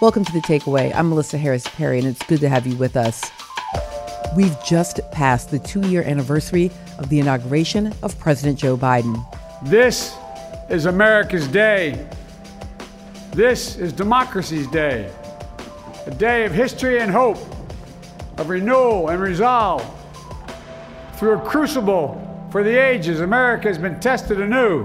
Welcome to The Takeaway. I'm Melissa Harris Perry, and it's good to have you with us. We've just passed the 2-year anniversary of the inauguration of President Joe Biden. This is America's day. This is democracy's day. A day of history and hope, of renewal and resolve. Through a crucible for the ages, America has been tested anew.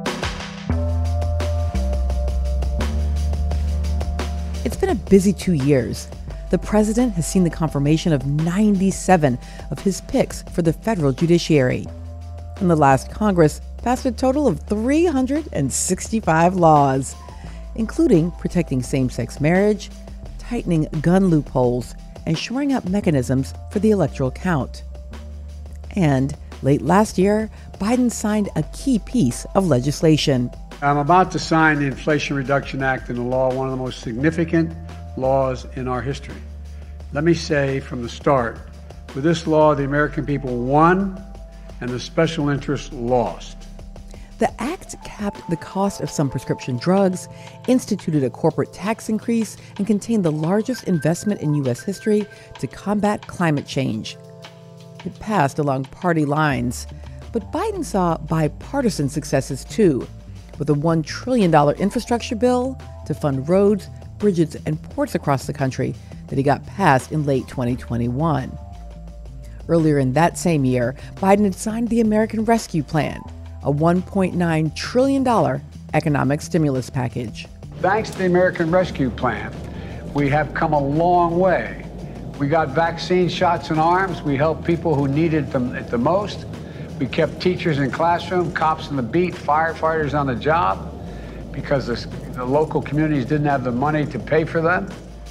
It's been a busy 2 years. The president has seen the confirmation of 97 of his picks for the federal judiciary. And the last Congress passed a total of 365 laws, including protecting same-sex marriage, tightening gun loopholes, and shoring up mechanisms for the electoral count. And late last year, Biden signed a key piece of legislation. I'm about to sign the Inflation Reduction Act into law, one of the most significant laws in our history. Let me say from the start, with this law, the American people won and the special interests lost. The act capped the cost of some prescription drugs, instituted a corporate tax increase, and contained the largest investment in U.S. history to combat climate change. It passed along party lines, but Biden saw bipartisan successes too, with a $1 trillion infrastructure bill to fund roads, bridges, and ports across the country that he got passed in late 2021. Earlier in that same year, Biden had signed the American Rescue Plan, a $1.9 trillion economic stimulus package. Thanks to the American Rescue Plan, we have come a long way. We got vaccine shots in arms. We helped people who needed them at the most. We kept teachers in classroom, cops on the beat, firefighters on the job, because the local communities didn't have the money to pay for them.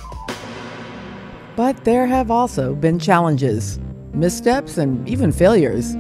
But there have also been challenges, missteps, and even failures.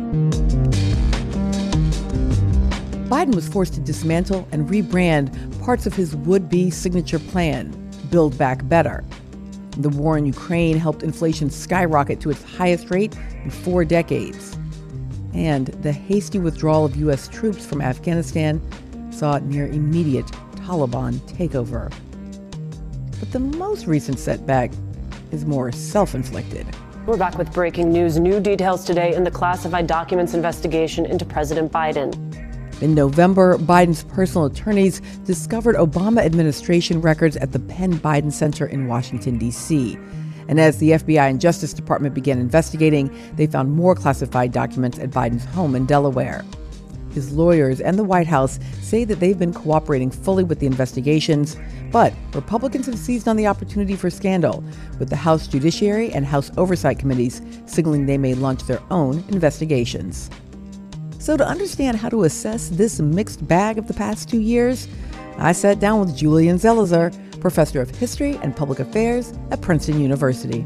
Biden was forced to dismantle and rebrand parts of his would-be signature plan, Build Back Better. The war in Ukraine helped inflation skyrocket to its highest rate in 4 decades. And the hasty withdrawal of U.S. troops from Afghanistan saw near immediate Taliban takeover. But the most recent setback is more self-inflicted. We're back with breaking news. New details today in the classified documents investigation into President Biden. In November, Biden's personal attorneys discovered Obama administration records at the Penn Biden Center in Washington, D.C. And as the FBI and Justice Department began investigating, they found more classified documents at Biden's home in Delaware. His lawyers and the White House say that they've been cooperating fully with the investigations, but Republicans have seized on the opportunity for scandal, with the House Judiciary and House Oversight Committees signaling they may launch their own investigations. So to understand how to assess this mixed bag of the past 2 years, I sat down with Julian Zelizer, professor of history and public affairs at Princeton University.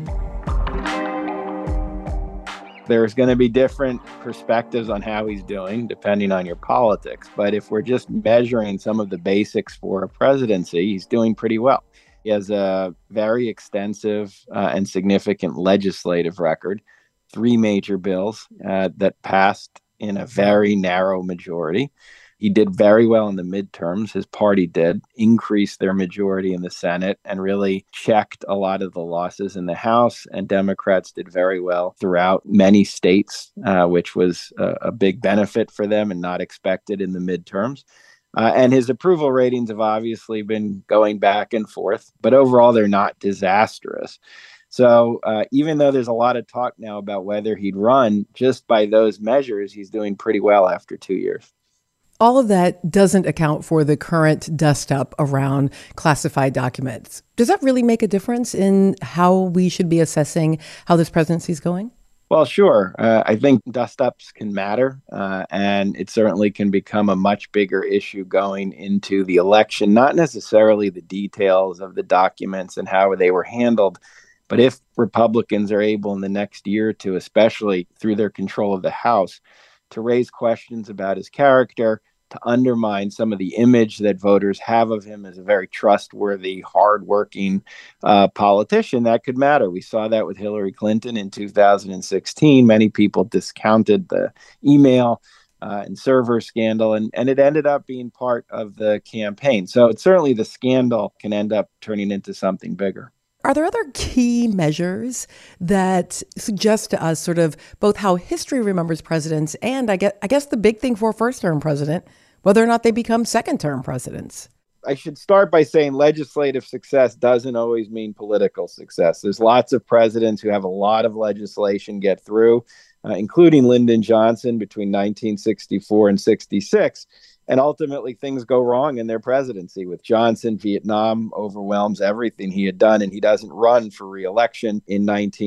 There's going to be different perspectives on how he's doing, depending on your politics. But if we're just measuring some of the basics for a presidency, he's doing pretty well. He has a very extensive and significant legislative record, 3 major bills that passed in a very narrow majority. He did very well in the midterms. His party did increase their majority in the Senate and really checked a lot of the losses in the House. And Democrats did very well throughout many states, which was a big benefit for them and not expected in the midterms. And his approval ratings have obviously been going back and forth, but overall, they're not disastrous. So even though there's a lot of talk now about whether he'd run, just by those measures, he's doing pretty well after 2 years. All of that doesn't account for the current dust-up around classified documents. Does that really make a difference in how we should be assessing how this presidency is going? Well, sure. I think dust-ups can matter, and it certainly can become a much bigger issue going into the election, not necessarily the details of the documents and how they were handled, but if Republicans are able in the next year or two, especially through their control of the House, to raise questions about his character, to undermine some of the image that voters have of him as a very trustworthy, hardworking politician, that could matter. We saw that with Hillary Clinton in 2016. Many people discounted the email, and server scandal, and it ended up being part of the campaign. So it's certainly the scandal can end up turning into something bigger. Are there other key measures that suggest to us sort of both how history remembers presidents and I guess the big thing for a first-term president, whether or not they become second-term presidents? I should start by saying legislative success doesn't always mean political success. There's lots of presidents who have a lot of legislation get through, including Lyndon Johnson between 1964 and 66. And ultimately, things go wrong in their presidency. With Johnson, Vietnam overwhelms everything he had done, and he doesn't run for re-election in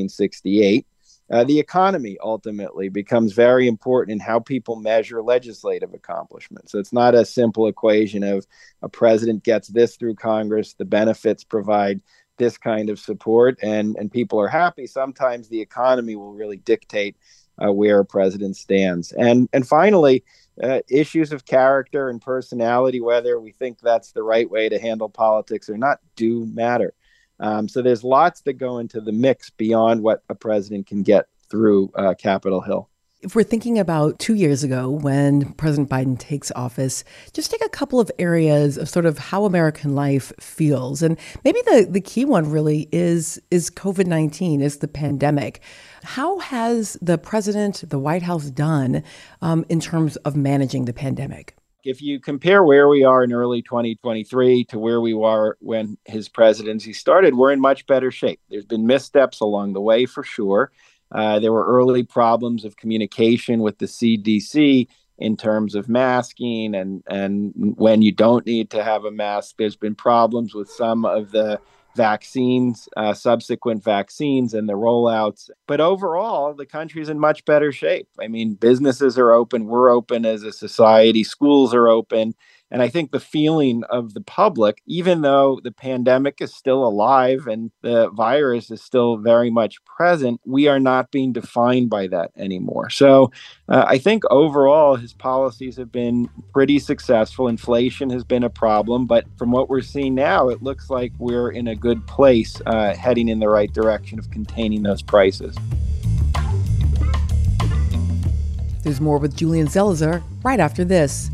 1968. The economy ultimately becomes very important in how people measure legislative accomplishments. So it's not a simple equation of a president gets this through Congress, the benefits provide this kind of support, and people are happy. Sometimes the economy will really dictate where a president stands. And finally, issues of character and personality, whether we think that's the right way to handle politics or not, do matter. So there's lots that go into the mix beyond what a president can get through Capitol Hill. If we're thinking about 2 years ago when President Biden takes office, just take a couple of areas of sort of how American life feels. And maybe the key one really is COVID-19, is the pandemic. How has the president, the White House done in terms of managing the pandemic? If you compare where we are in early 2023 to where we were when his presidency started, we're in much better shape. There's been missteps along the way, for sure. There were early problems of communication with the CDC in terms of masking and when you don't need to have a mask. There's been problems with some of the vaccines, subsequent vaccines and the rollouts. But overall, the country's in much better shape. I mean, businesses are open. We're open as a society. Schools are open. And I think the feeling of the public, even though the pandemic is still alive and the virus is still very much present, we are not being defined by that anymore. So I think overall, his policies have been pretty successful. Inflation has been a problem. But from what we're seeing now, it looks like we're in a good place, heading in the right direction of containing those prices. There's more with Julian Zelizer right after this.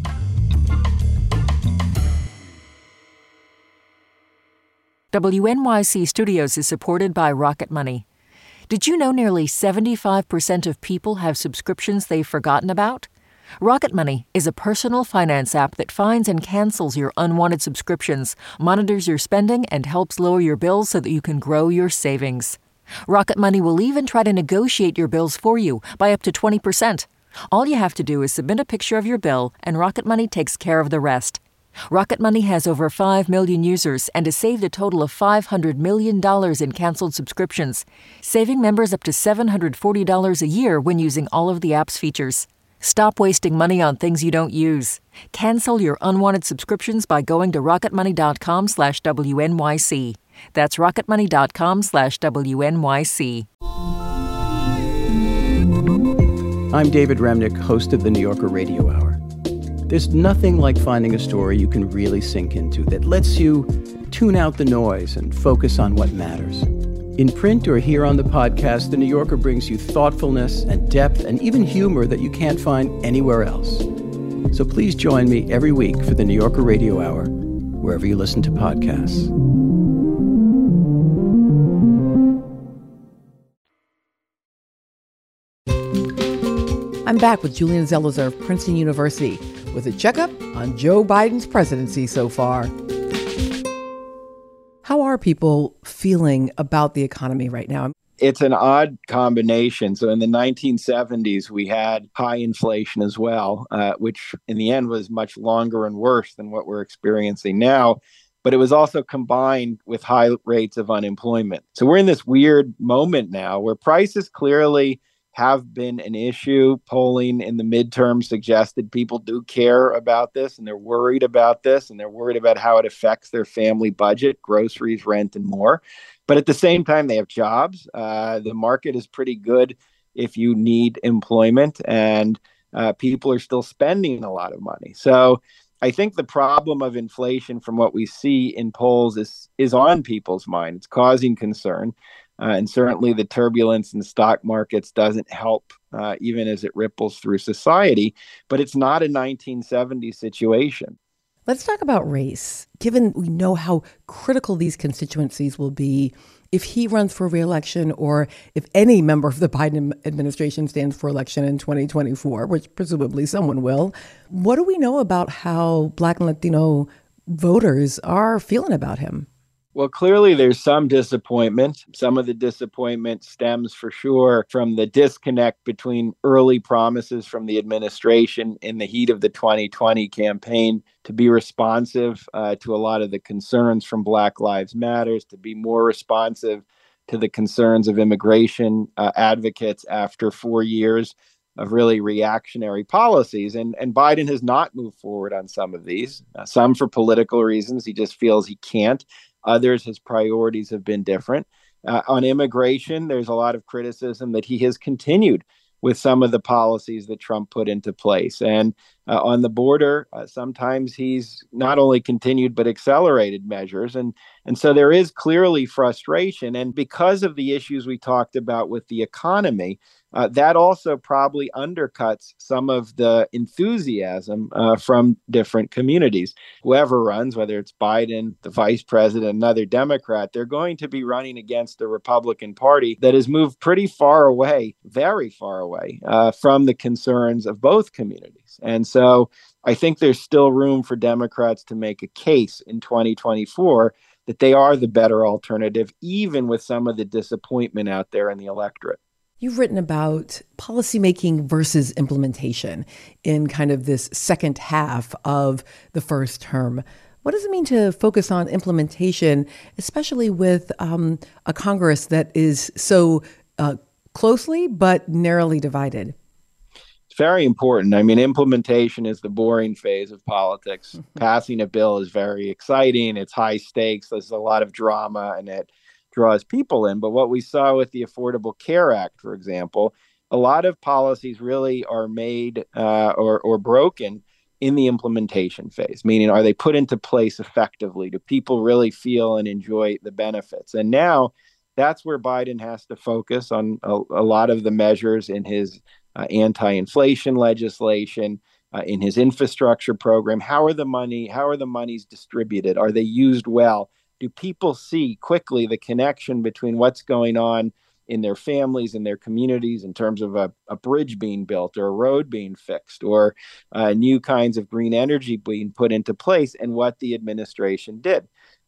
WNYC Studios is supported by Rocket Money. Did you know nearly 75% of people have subscriptions they've forgotten about? Rocket Money is a personal finance app that finds and cancels your unwanted subscriptions, monitors your spending, and helps lower your bills so that you can grow your savings. Rocket Money will even try to negotiate your bills for you by up to 20%. All you have to do is submit a picture of your bill, and Rocket Money takes care of the rest. Rocket Money has over 5 million users and has saved a total of $500 million in canceled subscriptions, saving members up to $740 a year when using all of the app's features. Stop wasting money on things you don't use. Cancel your unwanted subscriptions by going to rocketmoney.com/WNYC. That's rocketmoney.com/WNYC. I'm David Remnick, host of the New Yorker Radio Hour. There's nothing like finding a story you can really sink into that lets you tune out the noise and focus on what matters. In print or here on the podcast, The New Yorker brings you thoughtfulness and depth and even humor that you can't find anywhere else. So please join me every week for the New Yorker Radio Hour, wherever you listen to podcasts. I'm back with Julian Zelizer of Princeton University with a checkup on Joe Biden's presidency so far. How are people feeling about the economy right now? It's an odd combination. So in the 1970s, we had high inflation as well, which in the end was much longer and worse than what we're experiencing now. But it was also combined with high rates of unemployment. So we're in this weird moment now where prices clearly have been an issue. Polling in the midterm suggested people do care about this and they're worried about this and they're worried about how it affects their family budget, groceries, rent, and more. But at the same time, they have jobs. The market is pretty good if you need employment, and people are still spending a lot of money. So I think the problem of inflation from what we see in polls is on people's mind. It's causing concern. And certainly the turbulence in the stock markets doesn't help, even as it ripples through society. But it's not a 1970s situation. Let's talk about race. Given we know how critical these constituencies will be if he runs for re-election or if any member of the Biden administration stands for election in 2024, which presumably someone will, what do we know about how Black and Latino voters are feeling about him? Well, clearly there's some disappointment. Some of the disappointment stems for sure from the disconnect between early promises from the administration in the heat of the 2020 campaign to be responsive to a lot of the concerns from Black Lives Matter, to be more responsive to the concerns of immigration advocates after 4 years of really reactionary policies. And Biden has not moved forward on some of these, some for political reasons. He just feels he can't. Others, his priorities have been different. On immigration, there's a lot of criticism that he has continued with some of the policies that Trump put into place. And on the border, sometimes he's not only continued, but accelerated measures. And so there is clearly frustration. And because of the issues we talked about with the economy, that also probably undercuts some of the enthusiasm from different communities. Whoever runs, whether it's Biden, the vice president, another Democrat, they're going to be running against the Republican Party that has moved pretty far away, very far away from the concerns of both communities. And so I think there's still room for Democrats to make a case in 2024 that they are the better alternative, even with some of the disappointment out there in the electorate. You've written about policymaking versus implementation in kind of this second half of the first term. What does it mean to focus on implementation, especially with a Congress that is so closely but narrowly divided? It's very important. I mean, implementation is the boring phase of politics. Passing a bill is very exciting. It's high stakes. There's a lot of drama, and it draws people in. But what we saw with the Affordable Care Act, for example, a lot of policies really are made or broken in the implementation phase, meaning are they put into place effectively? Do people really feel and enjoy the benefits? And now that's where Biden has to focus on a lot of the measures in his anti-inflation legislation, in his infrastructure program. How are the monies distributed? Are they used well? Do people see quickly the connection between what's going on in their families and their communities in terms of a bridge being built or a road being fixed or new kinds of green energy being put into place and what the administration did?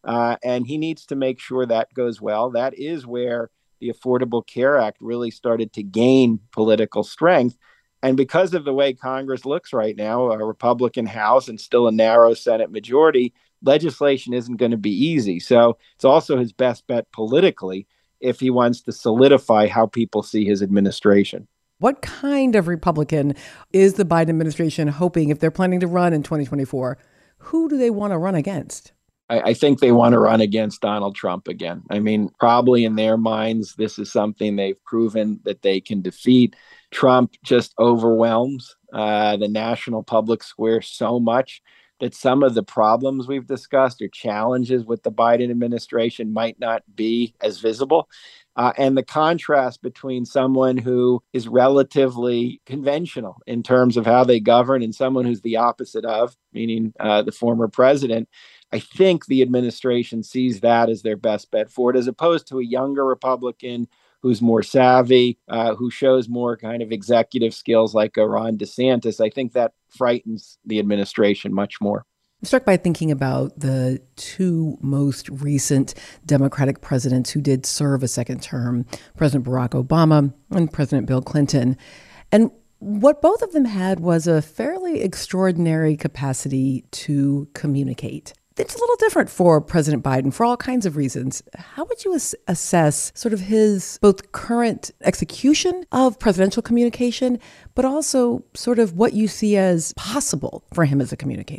And he needs to make sure that goes well. That is where the Affordable Care Act really started to gain political strength. And because of the way Congress looks right now, a Republican House and still a narrow Senate majority, legislation isn't going to be easy. So it's also his best bet politically if he wants to solidify how people see his administration. What kind of Republican is the Biden administration hoping, if they're planning to run in 2024, who do they want to run against? I think they want to run against Donald Trump again. I mean, probably in their minds, this is something they've proven that they can defeat. Trump just overwhelms the national public square so much that some of the problems we've discussed or challenges with the Biden administration might not be as visible. And the contrast between someone who is relatively conventional in terms of how they govern and someone who's the opposite of, meaning the former president, I think the administration sees that as their best bet for it, as opposed to a younger Republican who's more savvy, who shows more kind of executive skills like Ron DeSantis. I think that frightens the administration much more. I'm struck by thinking about the two most recent Democratic presidents who did serve a second term, President Barack Obama and President Bill Clinton. And what both of them had was a fairly extraordinary capacity to communicate. It's a little different for President Biden for all kinds of reasons. How would you assess sort of his both current execution of presidential communication, but also sort of what you see as possible for him as a communicator?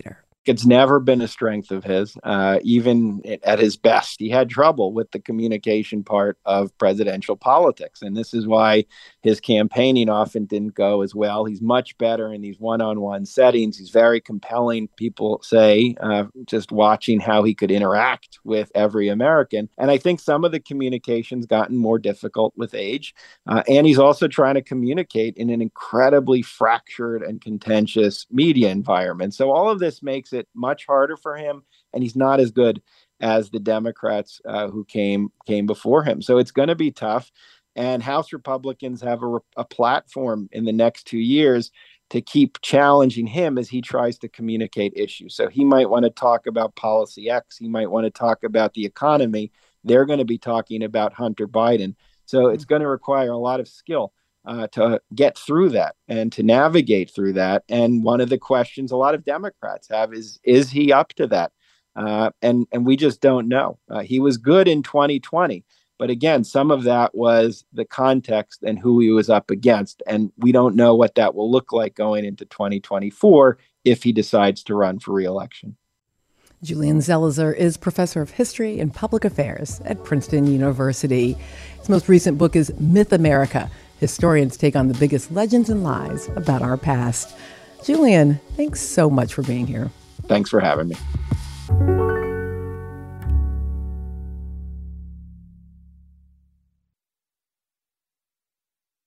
It's never been a strength of his, even at his best. He had trouble with the communication part of presidential politics. And this is why his campaigning often didn't go as well. He's much better in these one-on-one settings. He's very compelling, people say, just watching how he could interact with every American. And I think some of the communication's gotten more difficult with age. And he's also trying to communicate in an incredibly fractured and contentious media environment. So all of this makes it much harder for him, and he's not as good as the Democrats who came before him. So it's going to be tough. And House Republicans have a platform in the next 2 years to keep challenging him as he tries to communicate issues. So he might want to talk about policy X. He might want to talk about the economy. They're going to be talking about Hunter Biden. So it's going to require a lot of skill to get through that and to navigate through that. And one of the questions a lot of Democrats have is he up to that? And we just don't know. He was good in 2020. But again, some of that was the context and who he was up against. And we don't know what that will look like going into 2024 if he decides to run for re-election. Julian Zelizer is professor of history and public affairs at Princeton University. His most recent book is Myth America. Historians take on the biggest legends and lies about our past. Julian, thanks so much for being here. Thanks for having me.